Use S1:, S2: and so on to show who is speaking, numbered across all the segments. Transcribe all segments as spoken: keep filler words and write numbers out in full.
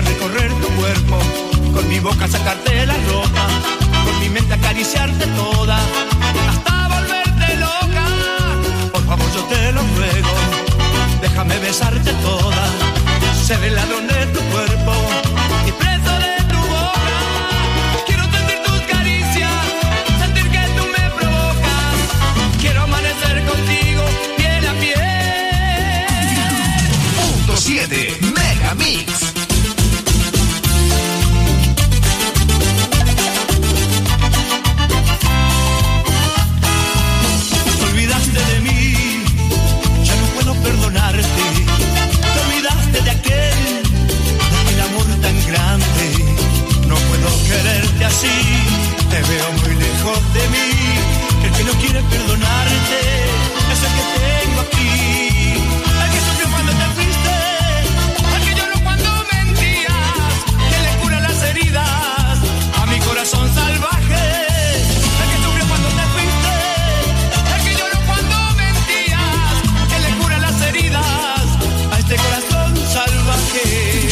S1: Quisiera recorrer tu cuerpo, con mi boca sacarte la ropa, con mi mente acariciarte toda, hasta volverte loca. Por favor yo te lo ruego, déjame besarte toda, ser el ladrón de tu cuerpo y preso de tu boca. Quiero sentir tus caricias, sentir que tú me provocas. Quiero amanecer contigo piel a piel.
S2: Punto siete Megamix.
S1: Te olvidaste de mí, ya no puedo perdonarte. Te olvidaste de aquel, de aquel amor tan grande. No puedo quererte así, te veo muy lejos de mí. El que no quiere perdonarte es el que tengo aquí. El que sufrió cuando te fuiste, el que lloró cuando mentías, que le cura las heridas a mi corazón salvaje. El que sufrió cuando te fuiste, el que lloró cuando mentías, que le cura las heridas a este corazón salvaje.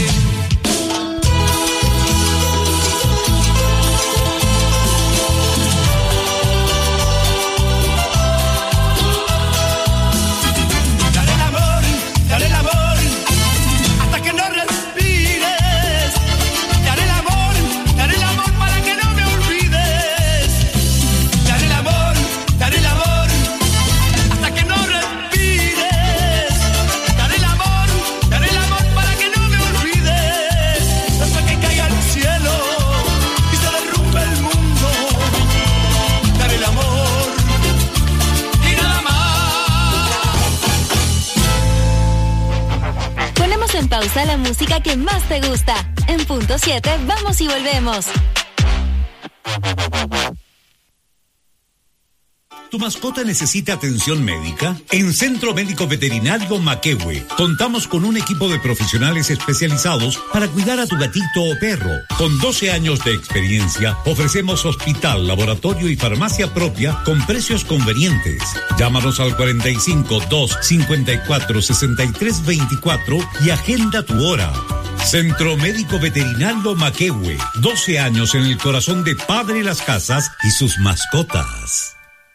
S1: Dale el amor, dale el amor, hasta que no respires. Dale el amor, dale el amor para que no me olvides. Dale el amor, dale el amor, hasta que no respires. Dale el amor, dale el amor para que no me olvides. Hasta que caiga el cielo y se derrumbe el mundo. Dale el amor y nada más.
S3: Ponemos en pausa la música que más te gusta. En punto siete, vamos y volvemos.
S4: ¿Tu mascota necesita atención médica? En Centro Médico Veterinario Maquehue contamos con un equipo de profesionales especializados para cuidar a tu gatito o perro. Con doce años de experiencia, ofrecemos hospital, laboratorio y farmacia propia con precios convenientes. Llámanos al cuarenta y cinco, dos cincuenta y cuatro, sesenta y tres veinticuatro y agenda tu hora. Centro Médico Veterinario Maquehue, doce años en el corazón de Padre Las Casas y sus mascotas.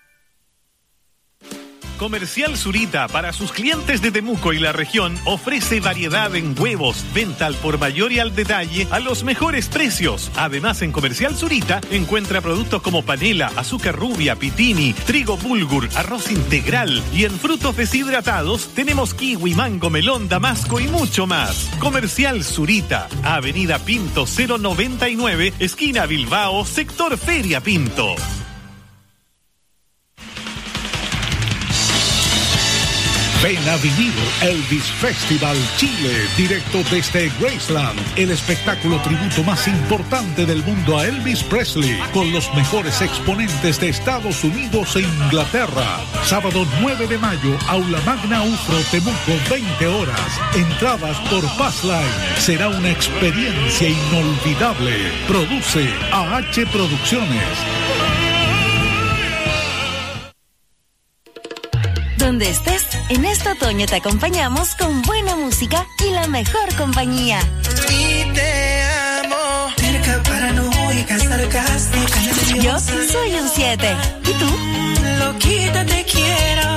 S5: Comercial Zurita, para sus clientes de Temuco y la región, ofrece variedad en huevos, venta al por mayor y al detalle a los mejores precios. Además, en Comercial Zurita encuentra productos como panela, azúcar rubia, pitini, trigo bulgur, arroz integral, y en frutos deshidratados tenemos kiwi, mango, melón, damasco y mucho más. Comercial Zurita, Avenida Pinto cero noventa y nueve, esquina Bilbao, sector Feria Pinto.
S6: Ven a vivir Elvis Festival Chile, directo desde Graceland, el espectáculo tributo más importante del mundo a Elvis Presley, con los mejores exponentes de Estados Unidos e Inglaterra. Sábado nueve de mayo, Aula Magna Ufro, Temuco, veinte horas. Entradas por Passline. Será una experiencia inolvidable. Produce A H Producciones.
S3: Donde estés, en este otoño te acompañamos con buena música y la mejor compañía.
S7: Y te amo. Cerca, paranoica, sarcástica.
S3: Yo soy un siete. ¿Y tú?
S7: Loquita, te quiero.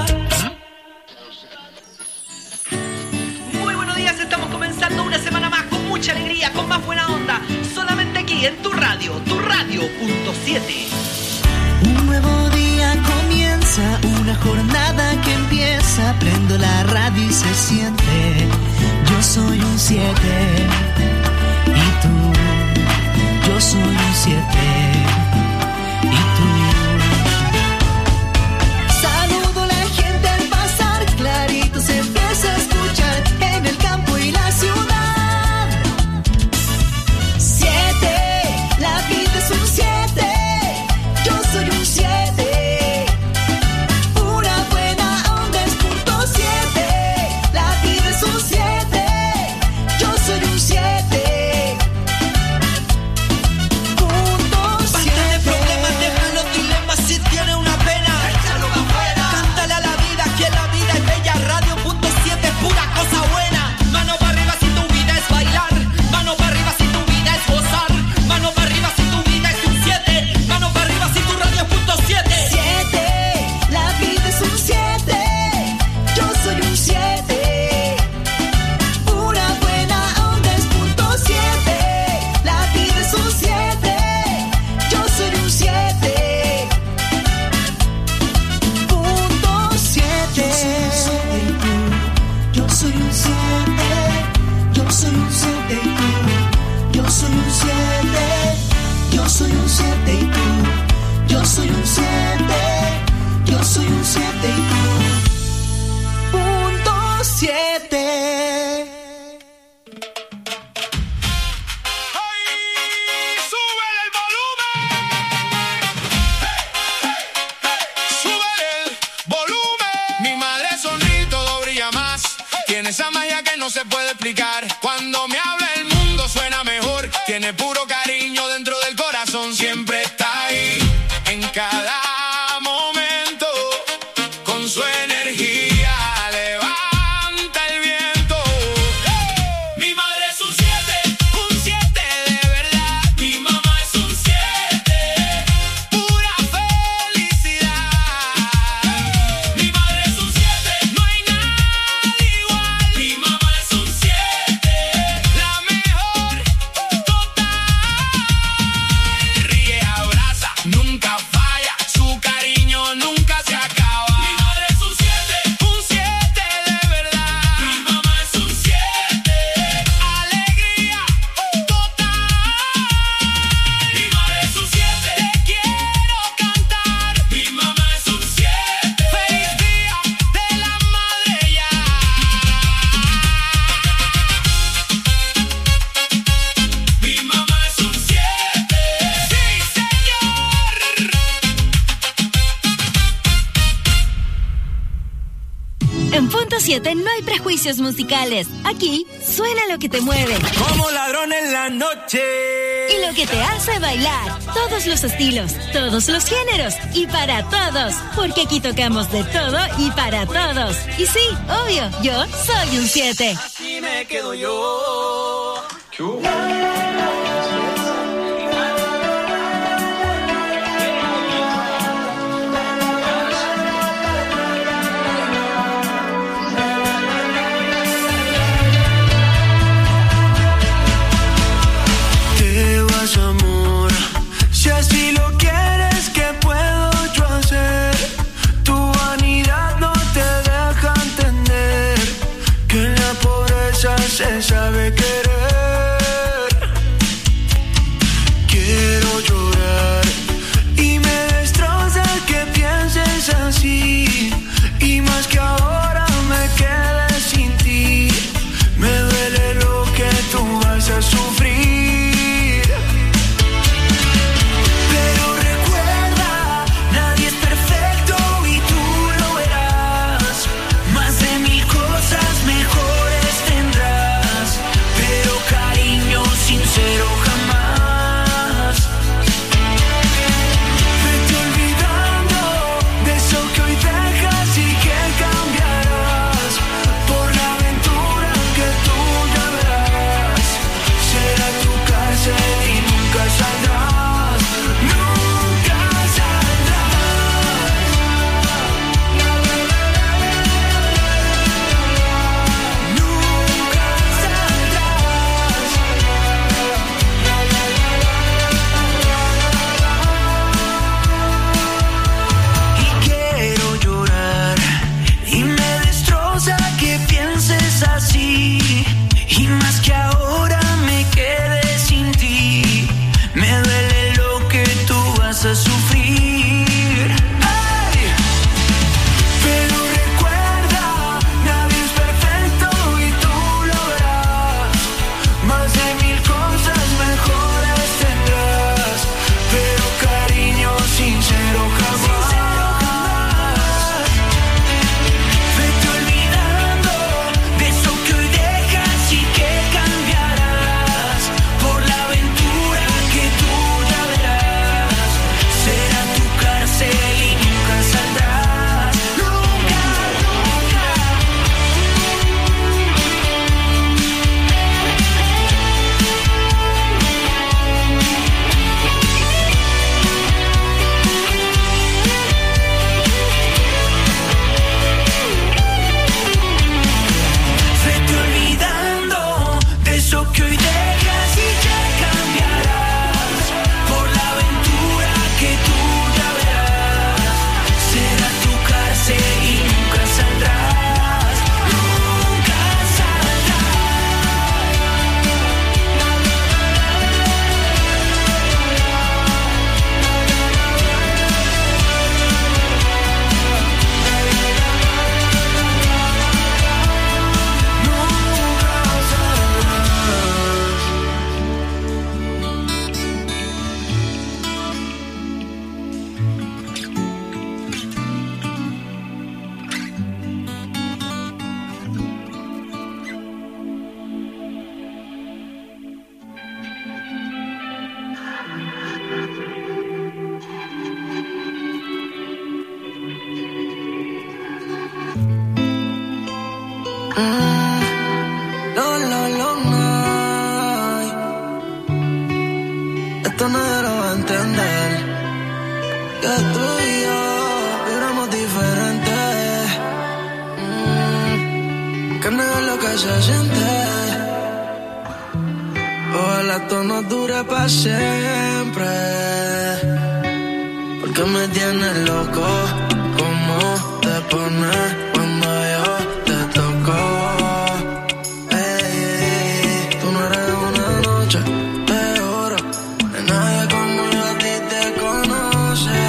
S8: Muy buenos días, estamos comenzando una semana más con mucha alegría, con más buena onda. Solamente aquí en tu radio, tu radio punto siete.
S7: Un nuevo día comienza, una jornada que empieza. Prendo la radio y se siente. Yo soy un siete. Y tú, yo soy un siete. Y tú. Saludo a la gente al pasar, clarito se empieza a escuchar en el campo y la ciudad. Siete, la vida es un siete. Yo soy un siete, una buena onda es punto siete, la vida es un siete, yo soy un siete.
S9: tiene puro cariño dentro del corazón, siempre está ahí, en cada momento, con su energía levanta el viento. Mi madre es un siete, un siete de verdad. Mi mamá es un siete, pura felicidad. Mi madre es un siete, no hay nadie igual. Mi mamá es un siete, la mejor total. Ríe, abraza, nunca falla, su cariño nunca se acaba. Mi madre es un siete, un siete de verdad. Mi mamá es un siete, alegría total. Mi madre es un siete, te quiero cantar. Mi mamá es un siete, feliz día de la madre ya. Mi mamá es un siete, sí señor.
S3: En Punto siete no hay prejuicios musicales. Aquí suena lo que te mueve
S9: Como ladrón en la noche.
S3: y lo que te hace bailar. Todos los estilos, todos los géneros y para todos. Porque aquí tocamos de todo y para todos. Y sí, obvio, yo soy un siete.
S9: Así me quedo yo.
S1: Te vas, amor, si así lo quieres, ¿qué puedo yo hacer? Tu vanidad no te deja entender que en la pobreza se sabe querer.
S10: esto nadie lo va a entender. Que tú y yo vibramos diferente. Mm, que negar lo que se siente. Ojalá esto no dure para siempre. Porque me tienes loco. ¿Cómo te pones cuando yo te toco? Ey, tú no eres una noche de oro. De nadie como yo a ti te conoce.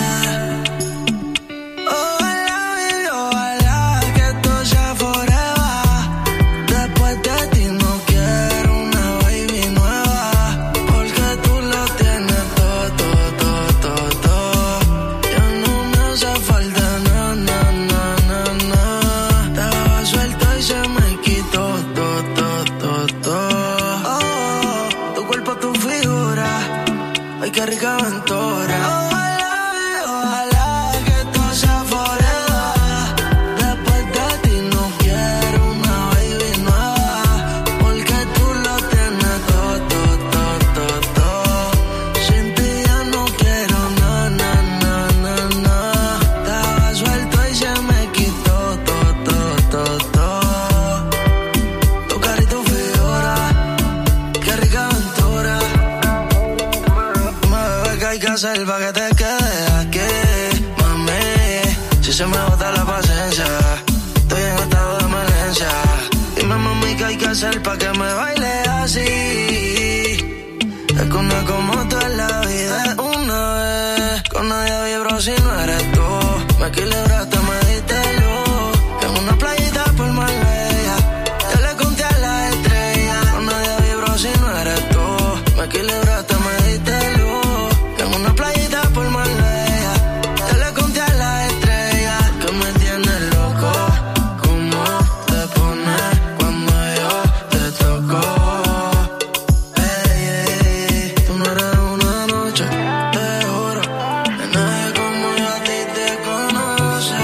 S10: Ojalá, baby, ojalá que esto sea forever. Después de ti no quiero una baby nueva. Porque tú lo tienes todo, todo, todo, todo, todo. Ya no me hace falta nada, nada, nada, nada. Estaba suelto y se me quitó todo, todo, todo, todo. Oh, tu cuerpo, tu figura. Ay, qué rica aventura. Ojalá, ojalá que esto sea forever. Después de ti no quiero una baby nueva. Porque tú lo tienes todo, todo, todo, todo, todo. Sin ti ya no quiero nada, nada, nada, nada. Estaba suelto y se me quitó todo, todo, todo, todo. Tu cara y tu figura. Qué rica aventura. Mami, ¿qué hay que hacer pa' que te quedes aquí? Mami, si se me bota la paciencia, estoy en estado de emergencia. Dime, mami, ¿qué hay que hacer pa' que me baile así? Es que una como tú en la vida es una vez. Con nadie vibro si no eres tú. Me equilibraste, me diste luz. En una playita por Marbella, yo le conté a las estrellas. Con nadie vibro si no eres tú. Me equilibraste, me diste luz. En una playita por Marbella, yo le conté a las estrellas. Que me tienes loco. ¿Cómo te pones cuando yo te toco? Ey, ey, tú no eres una noche de oro. De nadie como yo a ti te conoce.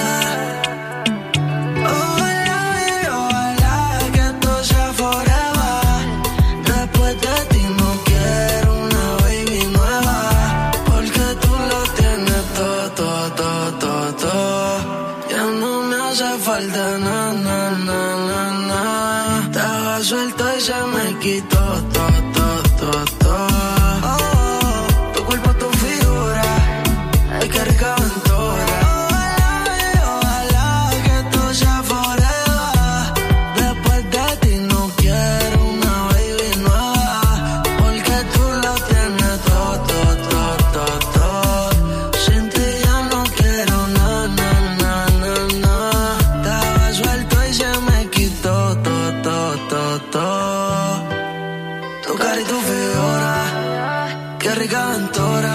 S10: Ojalá, baby, ojalá que esto sea forever. Después de ti no quiero una baby nueva. Porque tú lo tienes todo, todo, todo, todo, todo. Ya no me hace falta nada, nada, nada, nada. Estaba suelto y se me quitó todo, todo, todo, todo. Oh, tu cuerpo, tu figura. Ay, qué rica aventura. Ojalá, baby, ojalá que esto sea forever. Después de ti no quiero una baby nueva. Porque tú lo tienes todo, todo, todo, todo, todo. Sin ti ya no quiero nada, nada, nada, nada. Estaba suelto y se me quitó todo, todo, todo, todo. Tu cara y tu figura. Qué rica aventura.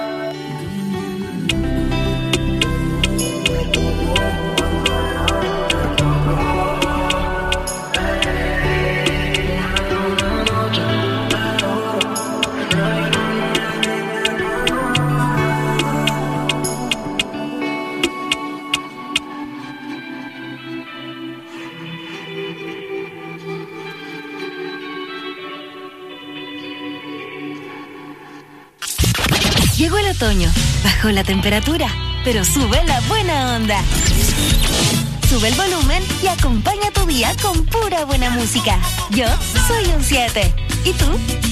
S3: Llegó el otoño, bajó la temperatura, pero sube la buena onda. Sube el volumen y acompaña tu día con pura buena música. Yo soy un siete. ¿Y tú?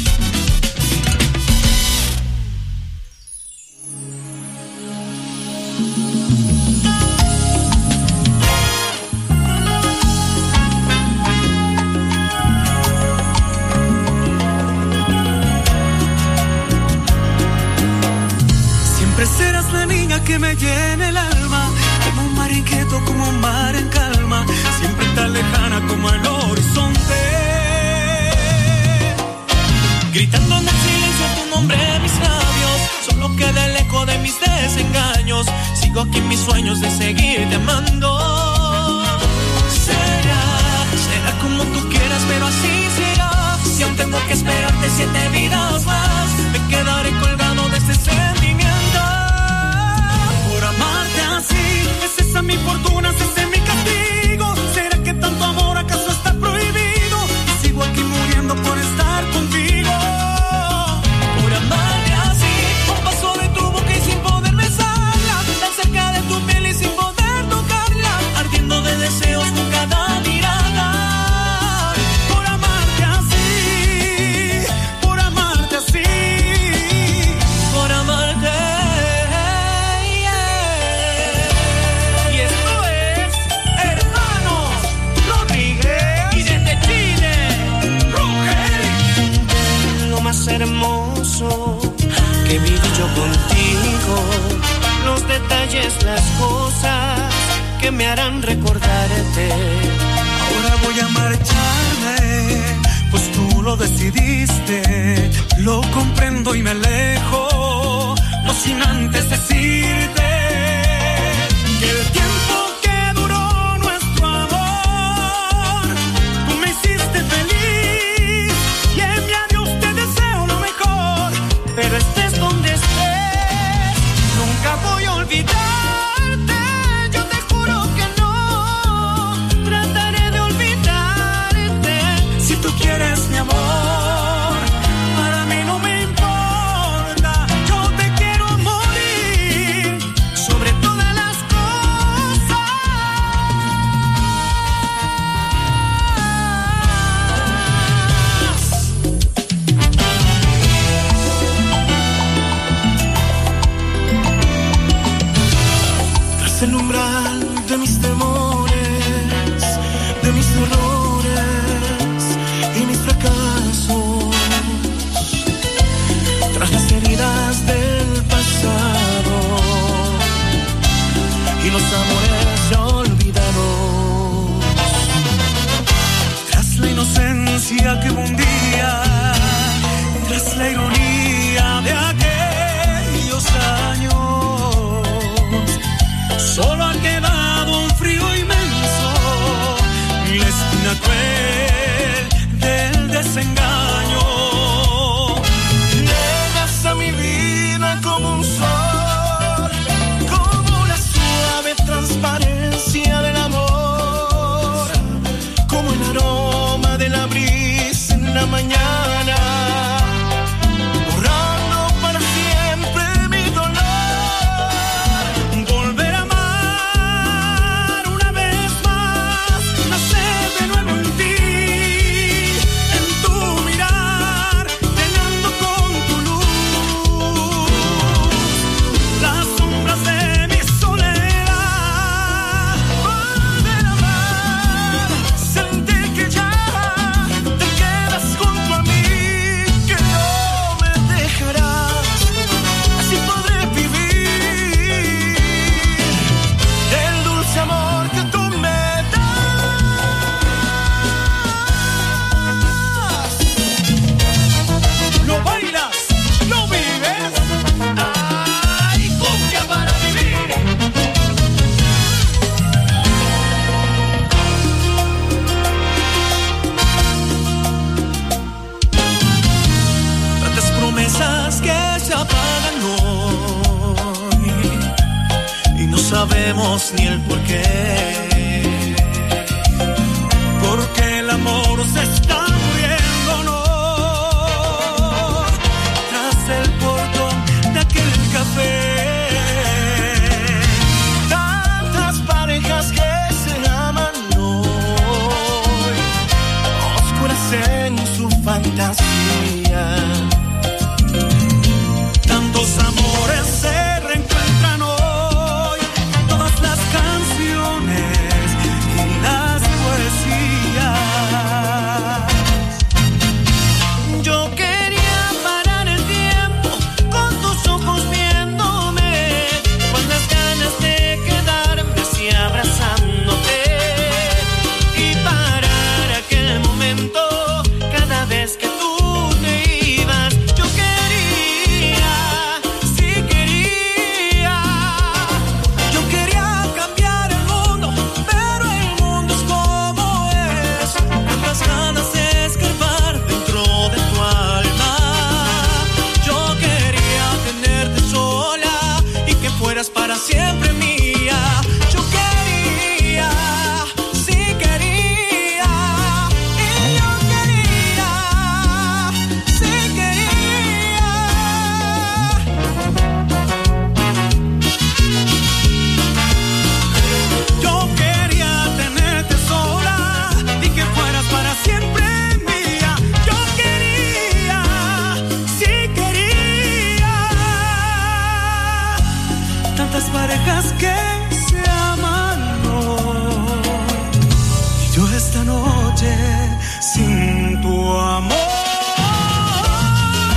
S11: Siempre serás la niña que me llena el alma, como un mar inquieto, como un mar en calma, siempre tan lejana como el horizonte. Gritando en el silencio tu nombre en mis labios, solo queda el eco de mis desengaños. Sigo aquí en mis sueños de seguirte amando. Será, será como tú quieras, pero así será. Si aún tengo que esperarte siete vidas más, me quedaré colgado de este sentimiento. Por amarte así, ¿es esa mi fortuna, es ese mi castigo? ¿Será que tanto amor acaso está prohibido? Y sigo aquí muriendo por estar contigo. Por amar más hermoso que viví yo contigo. Los detalles, las cosas que me harán recordarte.
S12: Ahora voy a marcharme, pues tú lo decidiste. Lo comprendo y me alejo, no sin antes decirte que el tiempo que duró nuestro amor, tú me hiciste feliz y en mi adiós te deseo lo mejor. Pero estés donde estés, nunca voy a olvidarte. Yo te juro que no trataré de olvidarte. Si tú quieres mi amor, para mí no me importa. Yo te quiero morir sobre todas las cosas. Tras el umbral de mis temores, de mis errores y mis fracasos, tras las heridas del pasado y los amores ya olvidados, tras la inocencia que hubo un día, tras la ironía de aquellos años, solo ha quedado un frío inmenso y la espina cruel del desengaño. Llegas a mi vida como un sol, como la suave transparencia del amor, como el aroma de la brisa en la mañana, borrando para siempre mi dolor. Volver a amar una vez más, nacer de nuevo en ti, en tu mirar, llenando con tu luz las sombras de mi soledad. Volver a amar, sentir que ya te quedas junto a mí, que no me dejarás, así podré vivir el dulce amor que tú me das. Lo bailas, lo vives. Ay, cumbia para vivir. Tantas promesas que se apagan hoy y no sabemos ni el porqué, porque el amor se está muriendo, no, tras el portón de aquel café. Tantas parejas que se aman hoy, oscuras en su fantasía. Tantos amores se reencuentran hoy, todas las canciones y las poesías. Yo quería parar el tiempo con tus ojos viéndome, con las ganas de quedarme así abrazándote y parar aquel momento cada vez que tú te ibas. Yo quería, sí quería, yo quería cambiar el mundo, pero el mundo es como es. Tantas ganas de escarbar dentro de tu alma. Yo quería tenerte sola y que fueras para siempre mía. Yo quería, sí quería, y yo quería, sí quería. Yo quería tenerte sola y que fueras para siempre mía. Yo quería, sí quería. Tantas parejas que se aman hoy, y yo esta noche sin tu amor.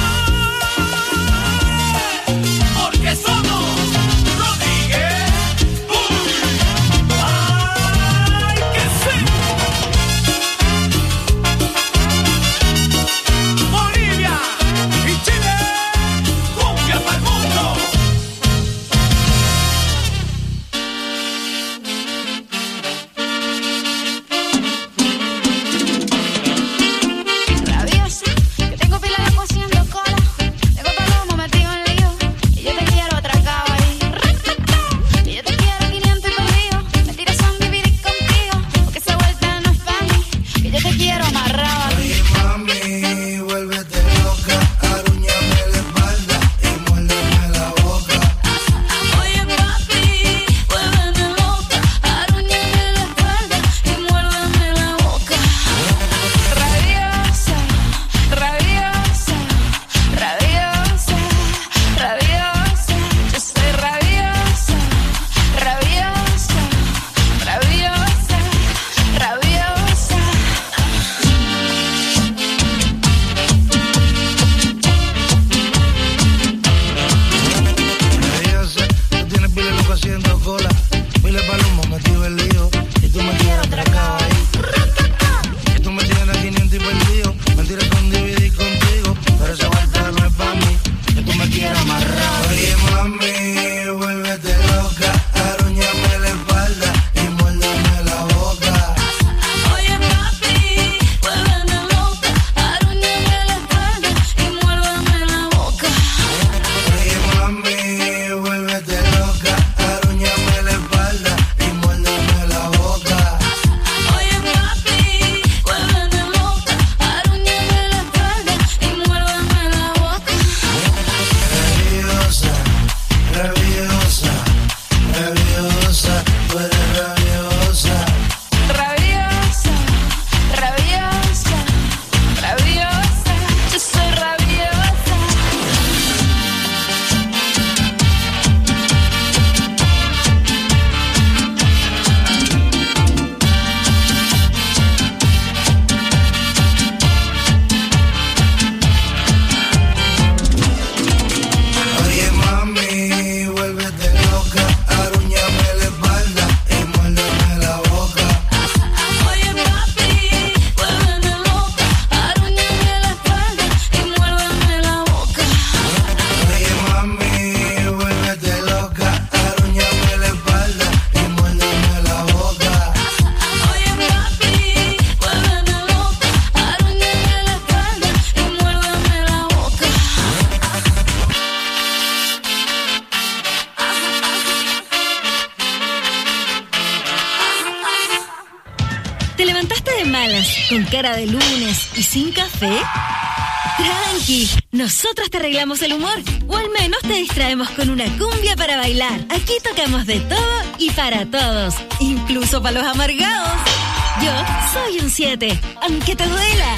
S3: ¿Con cara de lunes y sin café? Tranqui, nosotros te arreglamos el humor, o al menos te distraemos con una cumbia para bailar. Aquí tocamos de todo y para todos, incluso para los amargados. Yo soy un siete, aunque te duela.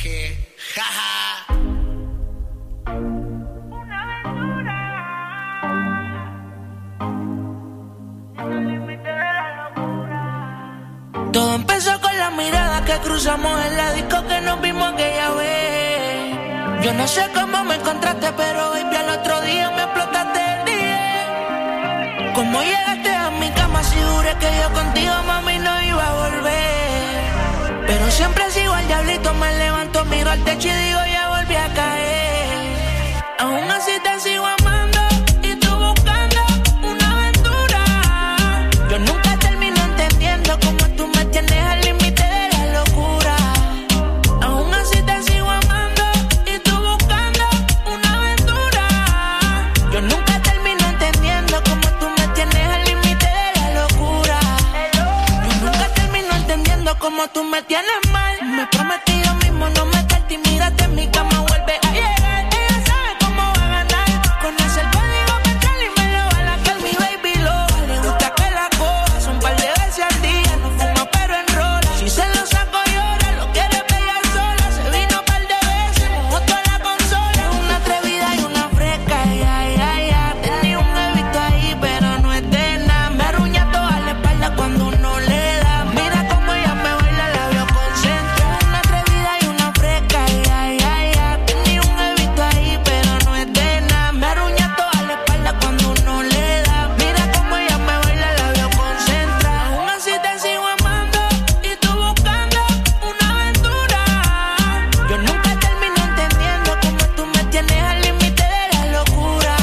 S10: Todo empezó con la mirada que cruzamos en la disco que nos vimos aquella vez. Yo no sé cómo me encontraste, pero baby al otro día me explotaste el día. Cómo llegaste a mi cama, si juré que yo contigo, mami, no iba a volver. Pero siempre sigo al diablito, me levanto, miro al techo y digo, ya volví a caer. Aún así te sigo amando y tú buscando una aventura. Yo nunca termino entendiendo cómo tú me tienes al límite de la locura. Aún así te sigo amando y tú buscando una aventura. Yo nunca termino entendiendo cómo tú me tienes al límite de la locura. Yo nunca termino entendiendo cómo tú me tienes mal. Me prometí yo mismo no meterte y mírate en mi cama, vuelve a llegar. Ella sabe cómo va a ganar. Conoce el código mental y me lo va a la mi baby loba. Le gusta que la coja, son par de veces al día. No fuma pero enrola. Si se lo saco llora, lo quiere pegar sola. Se vino par de veces, mojó toda la consola. Es una atrevida y una fresca, ya, ya, ya. Tenía un bebito ahí pero no es de nada. Me arruña toda la espalda cuando uno le da. Mira cómo ella me baila, la veo concentrada. Una atrevida y una fresca, ya, ya, ya. Tenía un bebito ahí pero no es de nada. Me arruña toda la espalda cuando uno le da. Mira cómo ella me baila, la veo concentrada. Aún así te sigo amando y tú buscando una aventura. Yo nunca termino entendiendo cómo tú me tienes al límite de la locura.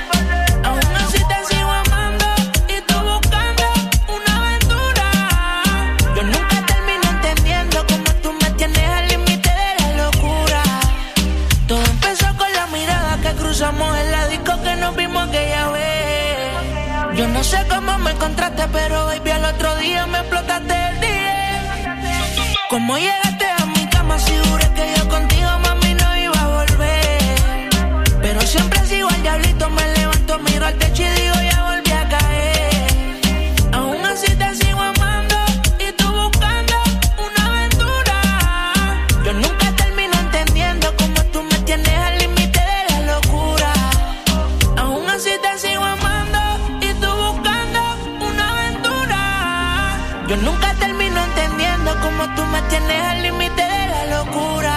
S10: Aún así te sigo amando y tú buscando una aventura. Yo nunca termino entendiendo cómo tú me tienes al límite de la locura. Todo empezó con la mirada que cruzamos en la disco que nos vimos aquella vez. Yo no sé cómo me encontraste, pero baby al otro día me explotaste el día. Cómo llegaste a mi cama, si juré que yo contigo, mami, no iba a volver. Pero siempre sigo al diablito, me levanto, miro al techo y digo, ya volví a caer. Aún así te sigo amando y tú buscando una aventura. Yo nunca termino entendiendo cómo tú me tienes al límite de la locura. Aún así te sigo amando y tú buscando una aventura. Yo nunca termino entendiendo cómo tú me tienes al límite de la locura.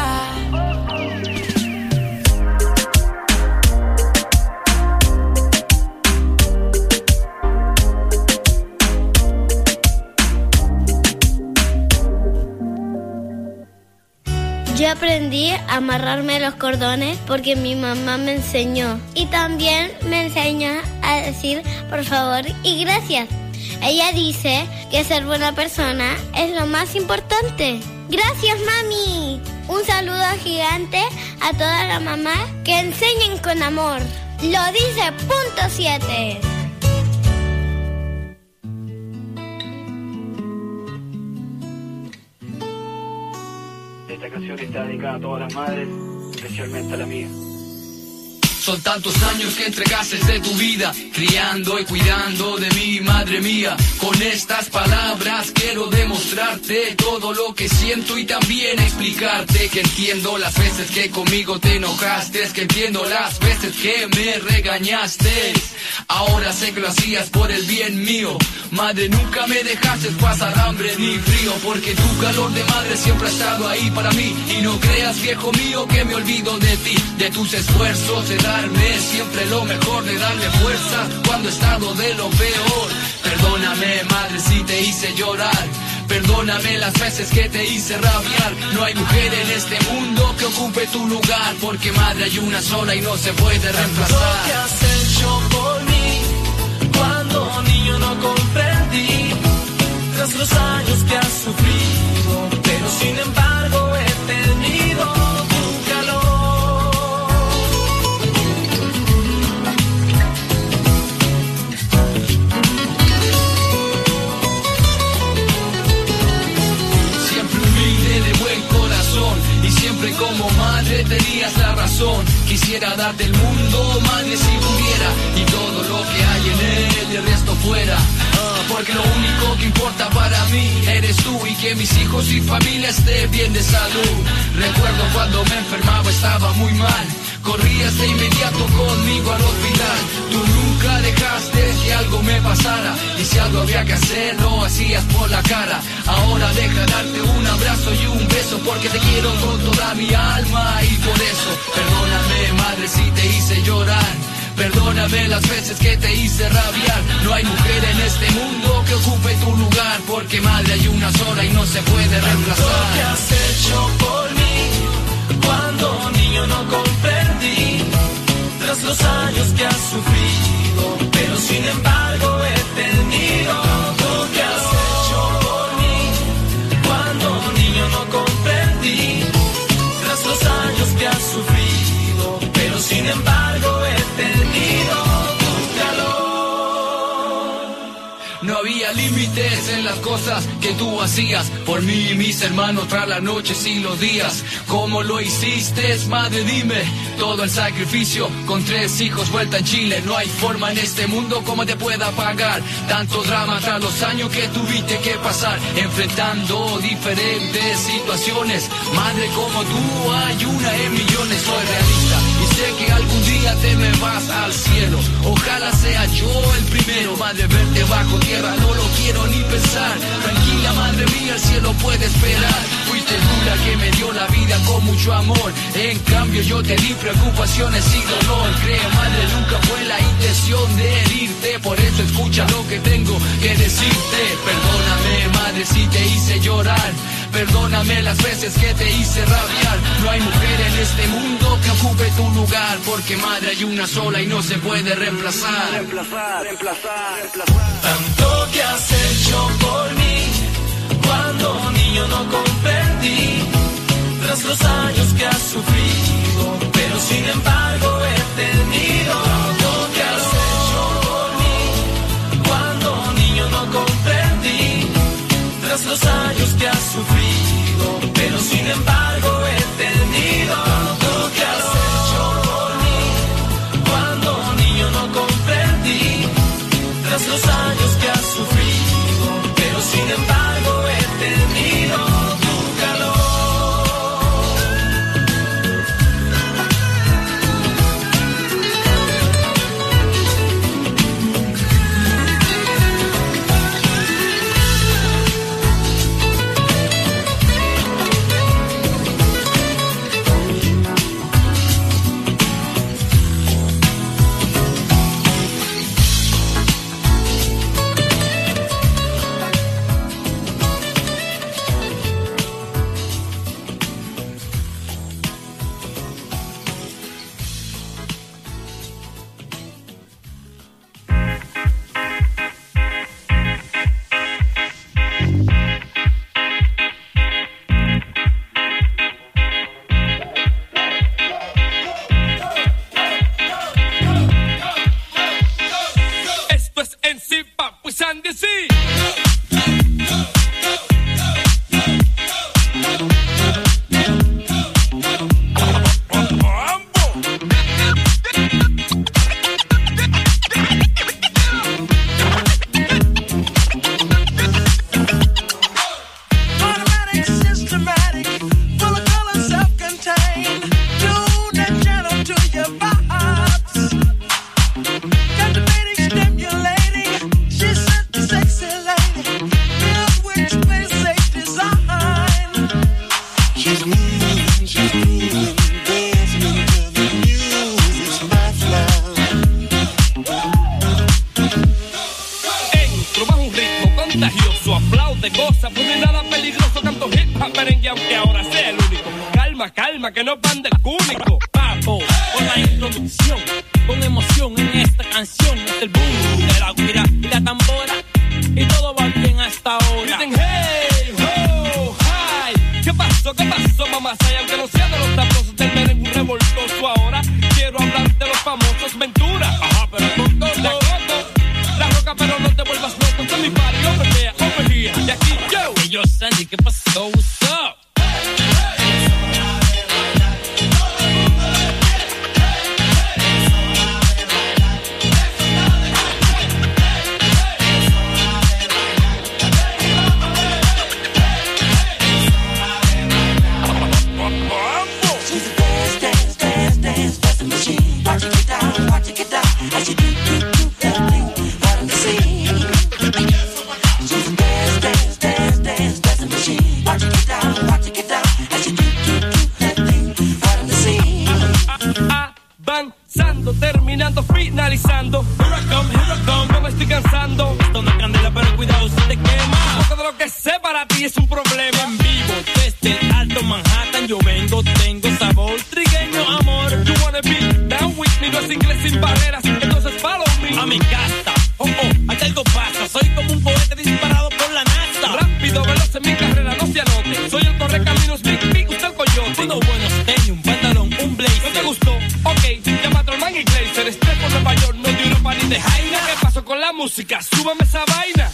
S13: Yo aprendí a amarrarme los cordones porque mi mamá me enseñó. Y también me enseñó a decir por favor y gracias. Ella dice que ser buena persona es lo más importante. ¡Gracias, mami! Un saludo gigante a todas las mamás que enseñen con amor. Lo dice punto siete.
S14: Esta canción está dedicada a todas las madres, especialmente a la mía.
S15: Son tantos años que entregaste de tu vida, criando y cuidando de mí, madre mía. Con estas palabras quiero demostrarte todo lo que siento y también explicarte que entiendo las veces que conmigo te enojaste, que entiendo las veces que me regañaste. Ahora sé que lo hacías por el bien mío. Madre, nunca me dejaste pasar hambre ni frío, porque tu calor de madre siempre ha estado ahí para mí. Y no creas, viejo mío, que me olvido de ti, de tus esfuerzos, de darme siempre lo mejor, de darle fuerza cuando he estado de lo peor. Perdóname, madre, si te hice llorar. Perdóname las veces que te hice rabiar. No hay mujer en este mundo que ocupe tu lugar, porque madre hay una sola y no se puede reemplazar.
S11: Lo que has hecho por mí, cuando niño no comprendí, tras los años que has sufrido, pero sin embargo he tenido tu calor.
S15: Siempre humilde, de buen corazón, darte el mundo, madre, si pudiera, y todo lo que hay en él, el resto fuera. Porque lo único que importa para mí eres tú y que mis hijos y familia estén bien de salud. Recuerdo cuando me enfermaba, estaba muy mal. Corrías de inmediato conmigo al hospital. Tú nunca dejaste que algo me pasara. Y si algo había que hacer, lo hacías por la cara. Ahora deja darte un abrazo y un beso, porque te quiero con toda mi alma. Y por eso, perdóname, madre, si te hice llorar. Perdóname las veces que te hice rabiar. No hay mujer en este mundo que ocupe tu lugar, porque madre hay una sola y no se puede reemplazar.
S11: Lo que has hecho por mí, cuando niño no comprendí, tras los años que has sufrido, pero sin embargo he tenido. Lo que has hecho por mí, cuando niño no comprendí, tras los años que has sufrido, pero sin embargo he tenido tu calor.
S15: No había límites en las cosas que tú hacías por mí y mis hermanos tras las noches y los días. ¿Cómo lo hiciste, madre? Dime. Todo el sacrificio con tres hijos vuelta en Chile. No hay forma en este mundo como te pueda pagar tanto drama tras los años que tuviste que pasar enfrentando diferentes situaciones. Madre como tú hay una en millones. Soy realista y sé que algún día te me vas al cielo. Ojalá sea yo el primero. Madre, verte bajo tierra no lo quiero ni pensar. Tranquila, madre mía, el cielo puede esperar. Fuiste dura que me dio la vida con mucho amor. En cambio yo te di preocupaciones y dolor. Cree, madre, nunca fue la intención de herirte. Por eso escucha lo que tengo que decirte. Perdóname, madre, si te hice llorar. Perdóname las veces que te hice rabiar. No hay mujer en este mundo que ocupe tu lugar, porque madre hay una sola y no se puede reemplazar.
S14: Reemplazar, reemplazar, reemplazar.
S11: Tanto que has hecho por mí, cuando niño no comprendí, tras los años que has sufrido, pero sin embargo he tenido. Lo que has hecho por mí, cuando niño no comprendí, tras los años que has sufrido, pero sin embargo he tenido. Lo que has hecho por mí, cuando niño no comprendí, tras los años que has sufrido, pero sin embargo he tenido tu calor.
S16: avanzando, terminando, finalizando. Here I come, here I come, no me estoy cansando. Esto no es candela, pero cuidado, se te quema. Porque de lo que sé para ti es un problema. En vivo, desde el Alto Manhattan, yo vengo, tengo sabor, trigueño, amor. You wanna be down with me, no es inglés sin barreras, entonces follow me. A mi casa, oh, oh, aquí algo pasa. Soy como un cohete disparado por la NASA. Rápido, veloz en mi carrera, no se anote. Soy el correcaminos, Big Big, usted el coyote. Unos buenos tenis, un pantalón, un blazer. ¿No te gustó? Ok, llama a Trollman y Glazer. Estoy por Nueva York, no de Europa ni de Jaina. ¿Qué pasó con la música? Súbame esa vaina.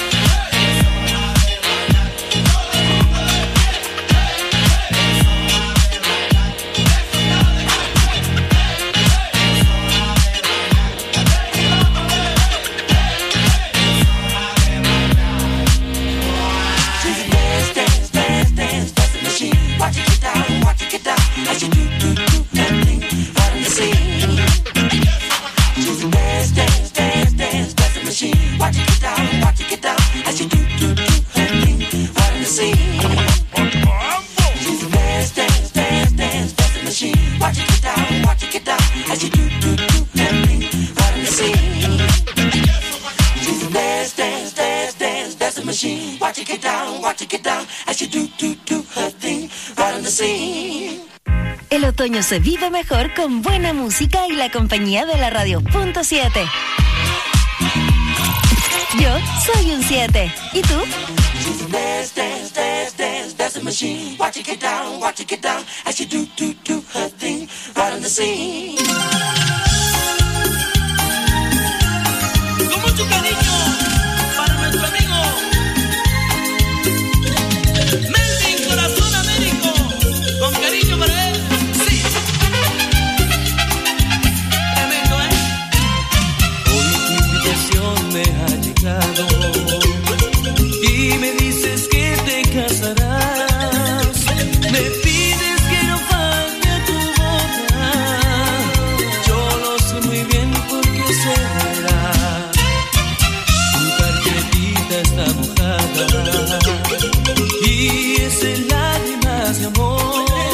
S10: Watch it get down, watch it get down, as you do, do, do, that thing, right on the scene. She's a dance, dance, dance, dance, that's a machine. Watch it get down, watch it get down, as you do, do, do, that thing, right on the scene. She's a dance, dance, dance, dance, that's a machine. Watch it get down, watch it get down, as you do, do, do, that thing, right on the scene. She's a dance, dance, dance, dance, that's a machine. Watch it get down, watch it get down, as you do, do, do, her thing.
S3: El otoño se vive mejor con buena música y la compañía de la radio punto siete. Yo soy un siete. ¿Y tú?
S10: Dance, dance, dance, dance, that's a machine. Watch it get down, watch it get down, as you do, do, do her thing, right on the scene.
S11: Con mucho cariño para nuestro amigo Melvin Corazón Américo. Con cariño para él, sí. Tremendo, ¿eh?
S12: Hoy tu invitación me ha llegado y me dices que te casarás. Me pides que no falte a tu boda. Yo lo sé muy bien porque será. Tu tarjetita está mojada y es en lágrimas de amor.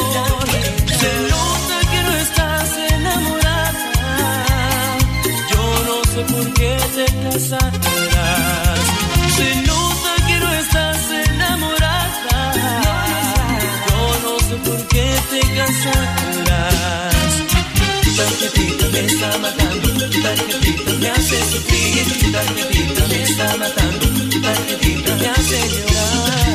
S12: ¿Por qué te casarás? Se nota que no estás enamorada. Yo no sé por qué te casarás. Tu tarjetita me está matando. Tu tarjetita me hace sufrir. Tu tarjetita me está matando. Tu tarjetita me hace llorar.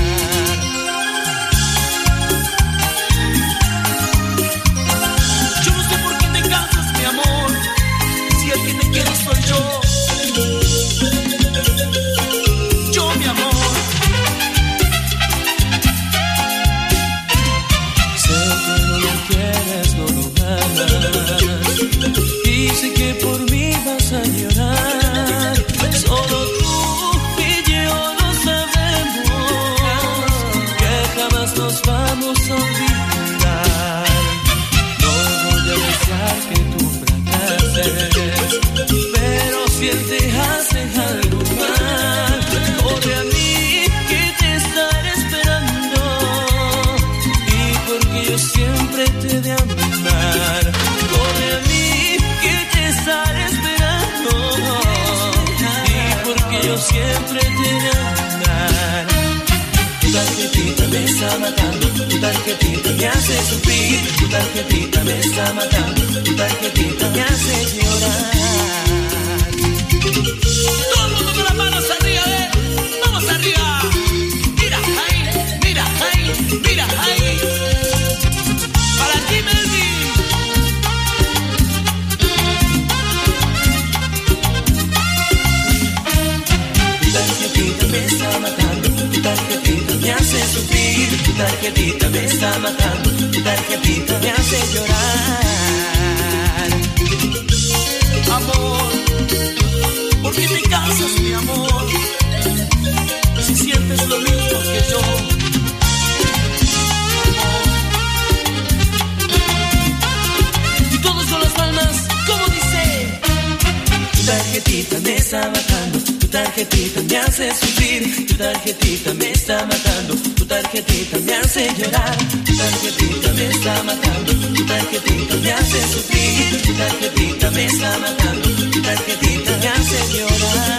S11: Yo no sé por qué te casas, mi amor. Si el que te quiero soy yo. Yo, mi amor.
S12: Sé que no lo quieres, no lo amas. Y sé que por mí vas a llorar. Solo tú y yo lo sabemos, que jamás nos vamos a olvidar. No voy a desear que tú fracases, pero si él te hace algo mal, corre a mí que te estaré esperando. Y porque yo siempre te he de amar, corre a mí que te estaré esperando. Y porque yo siempre te he de amar. Tu tarjetita me está matando, tu tarjetita me hace sufrir, tu tarjetita me está matando, tu tarjetita me hace llorar.
S11: Todo el mundo con las manos arriba, ¿eh? Vamos arriba. Mira ahí, mira ahí, mira ahí. Para ti, Melvin.
S12: Tu tarjetita me está matando, tu tarjetita me hace sufrir, tu tarjetita me está matando, tu tarjetita me hace llorar.
S11: Amor, ¿por qué te cansas, mi amor? Si sientes lo mismo que yo.
S12: Y todos con las palmas, como dice. Tu tarjetita me está matando, tu tarjetita
S11: tarjetita me hace sufrir, tu tarjetita me está matando, tu tarjetita me hace llorar, tu tarjetita me está matando, tu tarjetita me hace sufrir, tu tarjetita me está matando, tu tarjetita me hace llorar.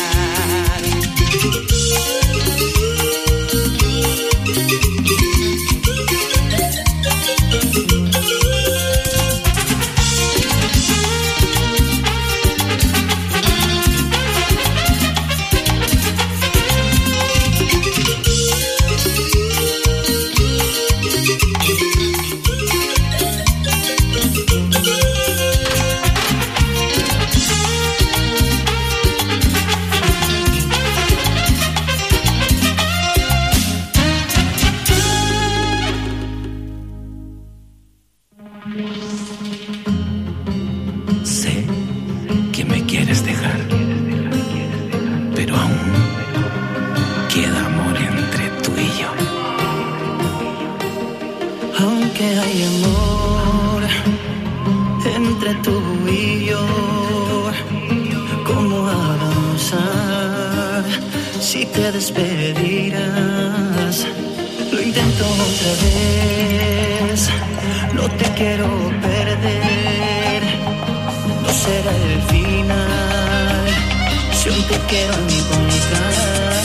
S7: Despedirás, lo intento otra vez, no te quiero perder, no será el final, si aún te quiero encontrar.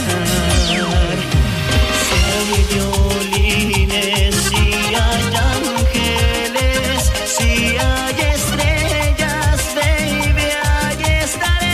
S7: Si hay violines, si hay ángeles, si hay estrellas, baby, ahí estaré.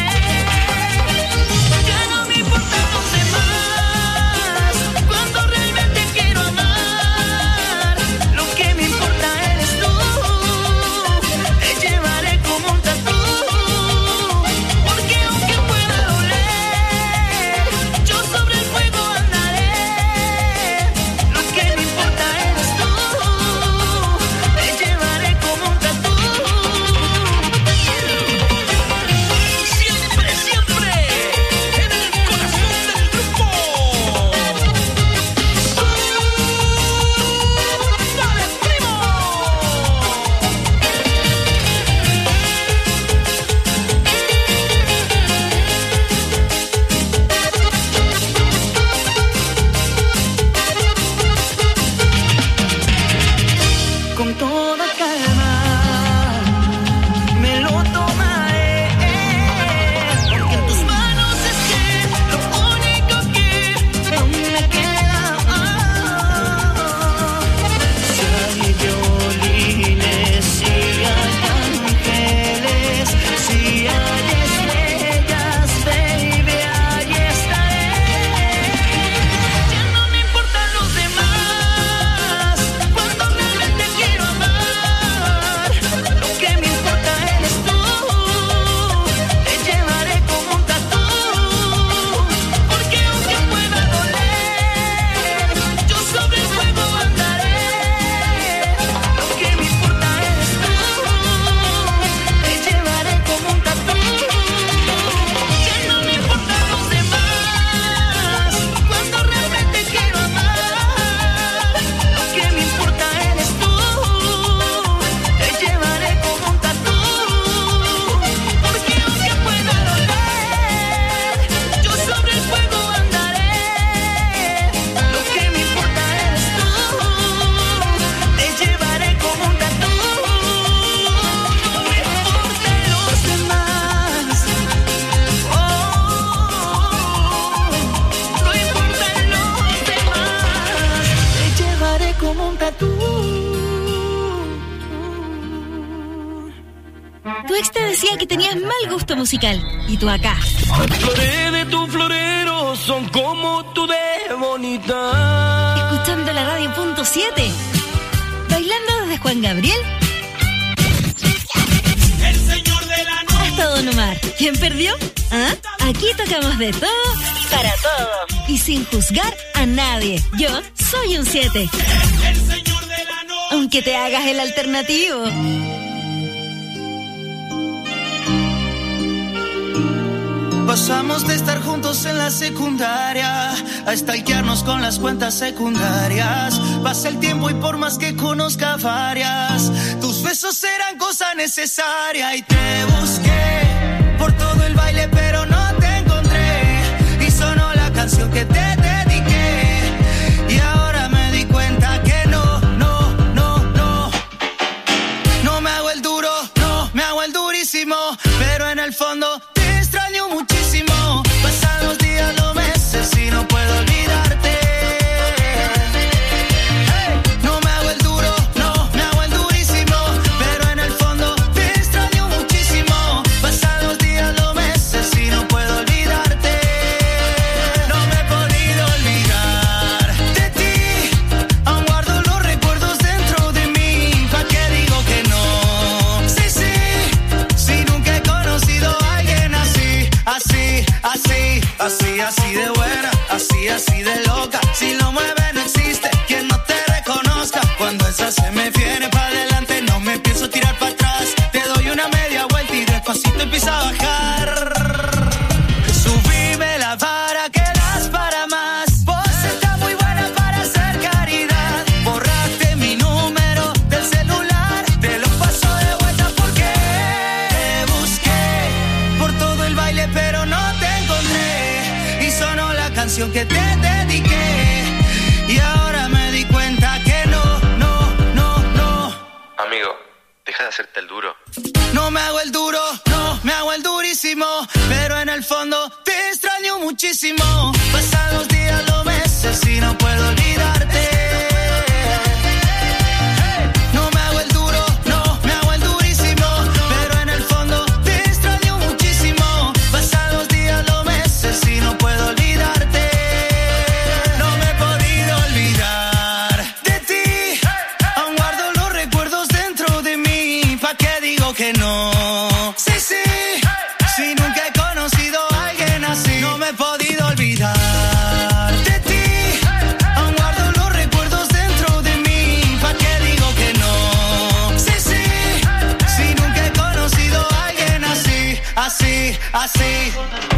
S3: Musical. Y tú acá.
S11: Flores de tu florero son como tú de bonita.
S3: Escuchando la radio punto siete. Bailando desde Juan Gabriel.
S11: El señor de la noche.
S3: Hasta Don Omar. ¿Quién perdió? ¿Ah? Aquí tocamos de todo para todos. Y sin juzgar a nadie. Yo soy un siete.
S11: El señor de la noche.
S3: Aunque te hagas el alternativo.
S7: Pasamos de estar juntos en la secundaria a stalkearnos con las cuentas secundarias. Pasa el tiempo y por más que conozca varias, tus besos eran cosa necesaria. Y te busqué por todo el baile pero no te encontré. durísimo, pero en el fondo te extraño muchísimo. Pasan los días, los meses y no puedo olvidarte. Hey, no me hago el duro, no me hago el durísimo, pero en el fondo te extraño muchísimo. Pasan los días, los meses y no puedo olvidarte. No me he podido olvidar de ti, aún guardo los recuerdos dentro de mí. ¿Pa' qué digo que no? Sí, sí, si nunca he conocido a alguien así, así, así, así, así de buena, así, así de loca. Si lo mueve no existe quien no te reconozca. Cuando esa se me viene pa' adelante no me pienso tirar pa' atrás. Te doy una media vuelta y despacito empieza a bajar. Subime la vara que das para más. Vos estás muy buena para hacer caridad. Borraste mi número del celular, te lo paso de vuelta porque te busqué por todo el baile pero no te encontré. Y sonó la canción que te dediqué y ahora me di cuenta que no, no, no, no.
S17: Amigo, deja de hacerte el duro.
S7: No me hago el duro, no me hago el durísimo, pero en el fondo te extraño muchísimo. Pasan los días, los meses y no puedo olvidarte. No me hago el duro, no me hago el durísimo, pero en el fondo te extraño muchísimo. Pasan los días, los meses y no puedo olvidarte. No me he podido olvidar de ti, aún guardo los recuerdos dentro de mí. ¿Pa' qué digo que no? Sí, sí, si nunca he conocido a alguien así. No me he podido olvidar de ti, aún guardo los recuerdos dentro de mí. ¿Pa' qué digo que no? Sí, sí, si nunca he conocido a alguien así, así, así.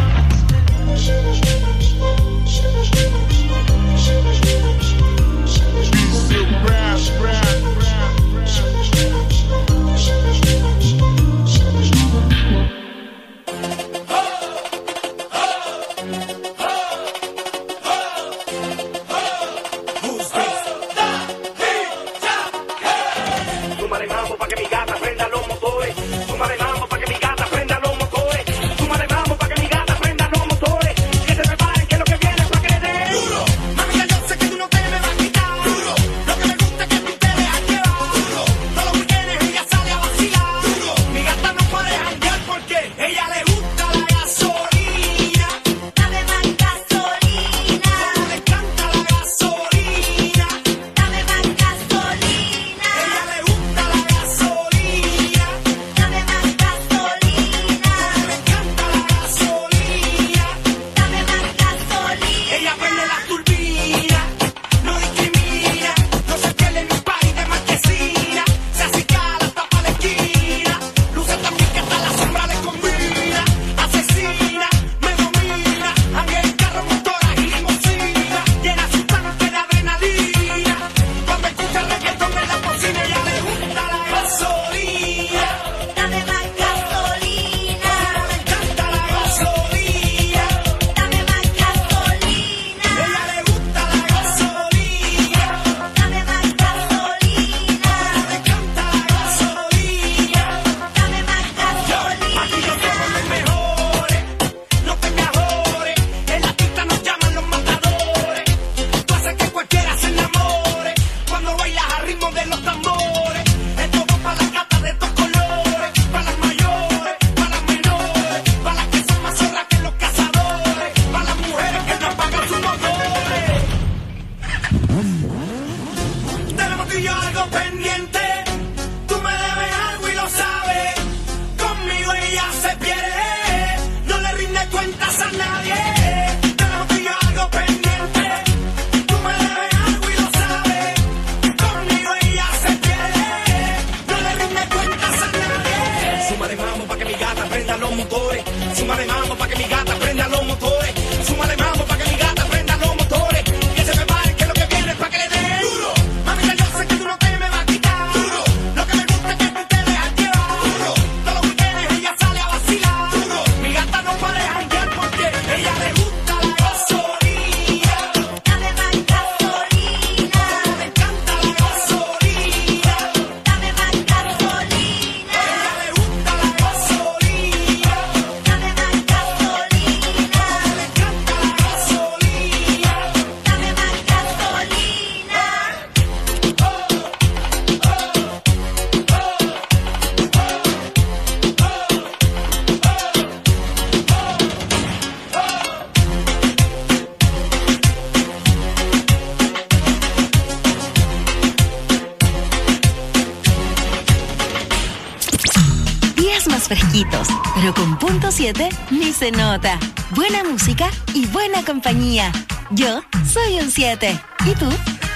S9: Súmale mambo pa' que mi gata prenda los motores. Súmale mambo pa' que mi gata prenda los motores. Súmale mambo pa' que mi gata prenda los motores. Que se preparen que lo que viene es pa' que le den duro. Mami, ya yo sé que tú no te me vas a quitar duro. Lo que me gusta es que tú te dejas llevar duro. Todos los weekends ella sale a vacilar duro. Mi gata no puede janguear porque ella le gusta la gasolina. Dame más gasolina. Como le encanta la gasolina. Dame más gasolina. Ella le gusta la gasolina. Dame más gasolina. Como le encanta la gasolina. Dame más gasolina. Ella prende la turbina, no discrimina, no se pierde en un party de marquesina. Se acicala, tapa la esquina, luce también que hasta la sombra le combina. Asesina, me domina, anda en carro, motora y limosina. Llena su tanque de adrenalina. Cuando escucha el reggaetón en la cocina, ella le gusta la gasolina. Dame más gasolina. Como le encanta la gasolina. Dame más gasolina. Ella le gusta la gasolina. Dame más gasolina. Como le encanta la gasolina. Dame más gasolina. Aquí yo somos los mejores, no te me ajores. En la pista nos llaman los matadores. Tú haces que cualquiera se enamore cuando bailas al ritmo de los tambores. Es todo para las gatas de estos colores, para las mayores, para las menores, para las que son más zorras que los cazadores, para las mujeres que no apagan sus motores. Tenemos tú y yo algo pendiente. Tú me debes algo y lo sabes. Conmigo ella se pierde, no le rinde cuentas a nadie. Tenemos tú y yo algo pendiente. Tú me debes algo y lo sabes. Conmigo ella se pierde, no le rinde cuentas a nadie. Súmale mambo pa' que mi gata prenda los motores. Súmale mambo pa' que mi gata prenda los motores. Súmale mambo pa' que mi gata prenda los motores. Que se preparen que lo que viene es pa' que le den duro. Mami, ya yo sé que tú no te me vas a quitar duro. Lo que me gusta es que tú te dejas llevar duro. Todos los weekends ella sale a vacilar duro. Mi gata no puede janguear porque ella le gusta la gasolina. Dame más gasolina. Como le encanta la gasolina. Dame más gasolina. Ella le gusta la gasolina.
S3: fresquitos, pero con punto siete ni se nota. Buena música y buena compañía. Yo soy un siete. ¿Y tú?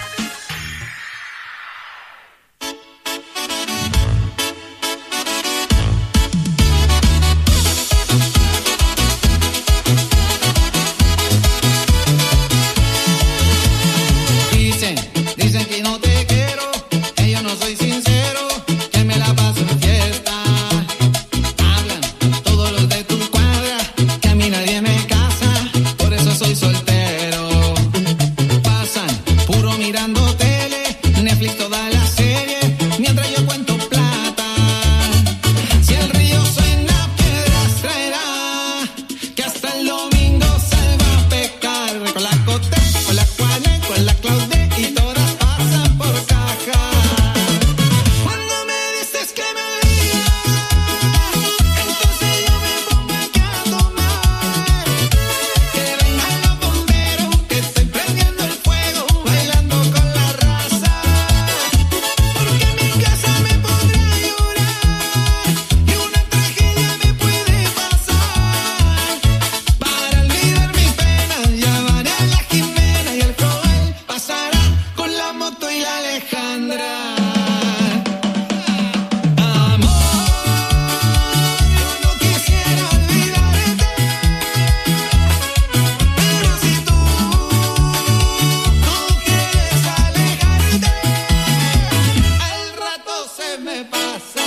S18: Dicen, dicen que no te quiero, que yo no soy sincero, que me la paso en fiesta. Hablan todos los de tu cuadra, que a mí nadie me casa, por eso soy soltero. Pasan puro mirando tele, Netflix toda la serie, mientras yo cuento plata. Si el río suena, piedras traerá, que hasta el domingo salva a pecar. Con la Cote, con la Juane, con la Claude y todas pasan por caja. Cuando me dices que me olvidas, entonces yo me pongo aquí a tomar. Que vengan los bomberos, que estoy prendiendo el fuego, bailando con la raza. Porque en mi casa me pondré a llorar y una tragedia me puede pasar. Para olvidar mis penas, llamaré a la Jimena y el Joel pasará con la moto y la Alejandra. Amor, yo no quisiera olvidarte, pero si tú, tú quieres alejarte, al rato se me pasa.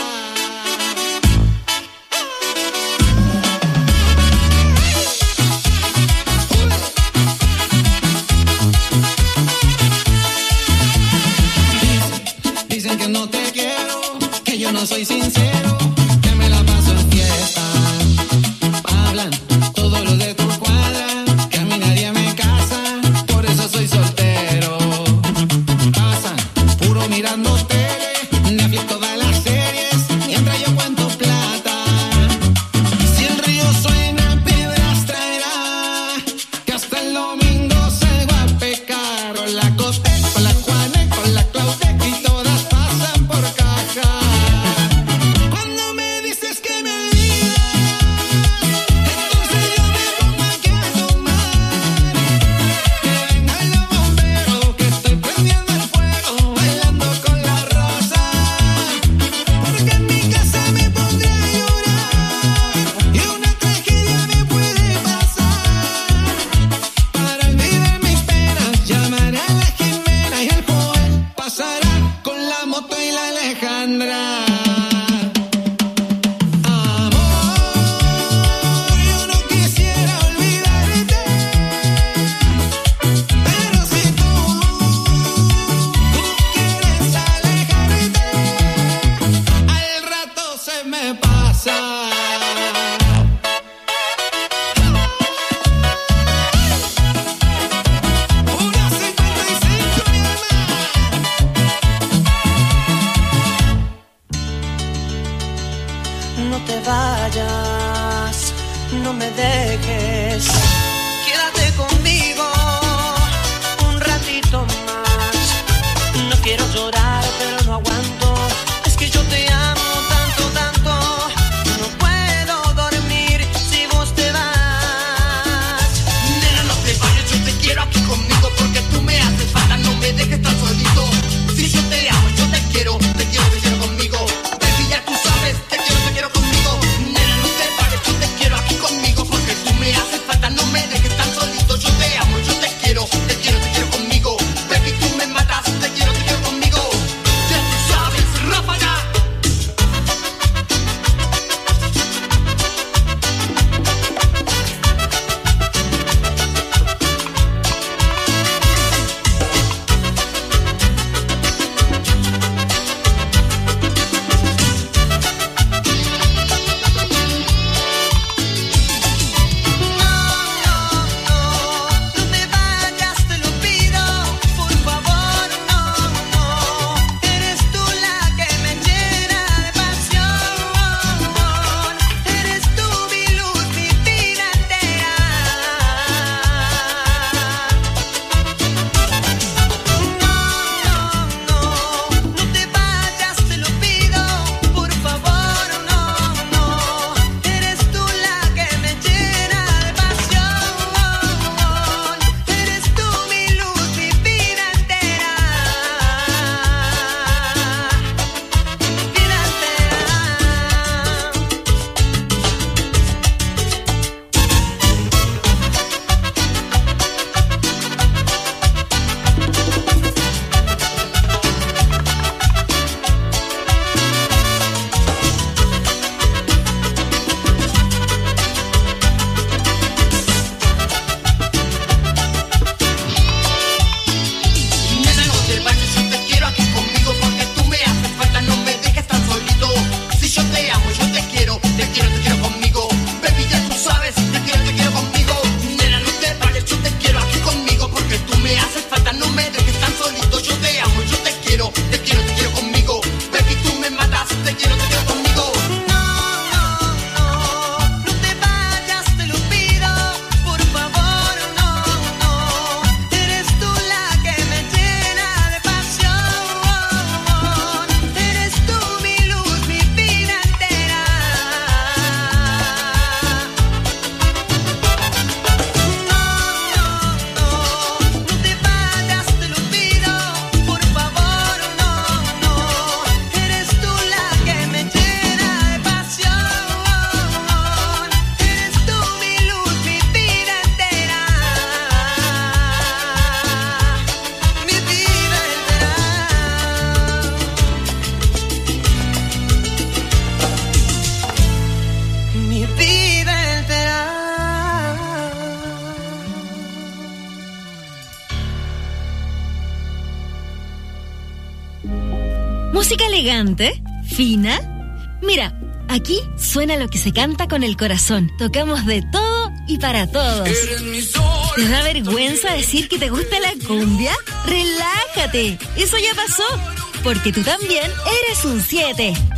S18: Dicen que no te quiero, que yo no soy sincero, que me la paso en fiesta. Hablan todos los de tu cuadra, que a mí nadie me casa, por eso soy soltero. Pasan puro mirando tele, Netflix todas las series, mientras yo cuento plata. Si el río suena, piedras traerá, que hasta el domingo salgo a pecar. Con la Cote, con la Juane, con la Claude y todas pasan por caja. Cuando me dices que me olvidas, entonces yo me pongo aquí a tomar. Que vengan los bomberos, que estoy prendiendo el fuego, bailando con la raza. Porque en mi casa me pondré a llorar y una tragedia me puede pasar. Para olvidar mis penas, llamaré a la Jimena y el Joel pasará con la moto y la Alejandra. Amor, yo no quisiera olvidarte, pero si tú, tú quieres alejarte, al rato se me pasa. Una cincuenta y cinco, mi
S7: No te vayas, no me dejes. Quédate conmigo un ratito más. No quiero llorar, pero no aguanto. Es que yo te amo tanto, tanto. No puedo dormir si vos te vas.
S1: Nena, no te vayas, yo te quiero aquí conmigo, porque tú me haces falta, no me dejes tan solito. Si yo te amo, yo te quiero, te quiero, te quiero conmigo. Baby, ya tú sabes, te quiero, te quiero conmigo. Nena, no te vayas, yo te quiero aquí conmigo, porque tú me haces falta, no me dejes tan solito. Yo te amo, yo te quiero, te quiero, te quiero conmigo. Baby, tú me matas, te quiero, te quiero conmigo.
S3: ¿Música elegante? ¿Fina? Mira, aquí suena lo que se canta con el corazón. Tocamos de todo y para todos. ¿Te da vergüenza decir que te gusta la cumbia? ¡Relájate! Eso ya pasó, porque tú también eres un siete.